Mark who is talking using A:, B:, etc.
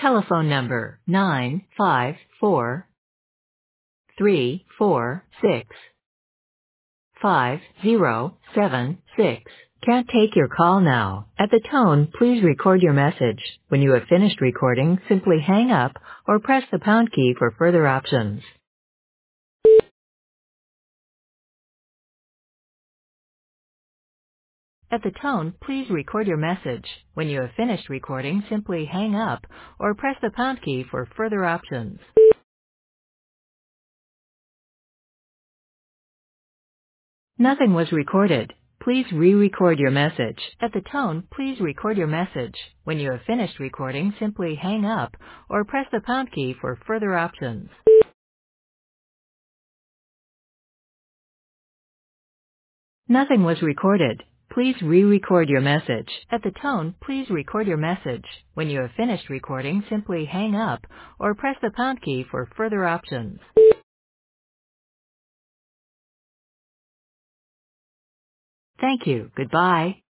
A: Telephone number 954-346-5076. Can't take your call now. At the tone, please record your message. When you have finished recording, simply hang up or press the pound key for further options. At the tone, please record your message. When you have finished recording, simply hang up or press the pound key for further options. Nothing was recorded. Please re-record your message. At the tone, please record your message. When you have finished recording, simply hang up or press the pound key for further options. Nothing was recorded. Please re-record your message. At the tone, please record your message. When you have finished recording, simply hang up or press the pound key for further options. Thank you. Goodbye.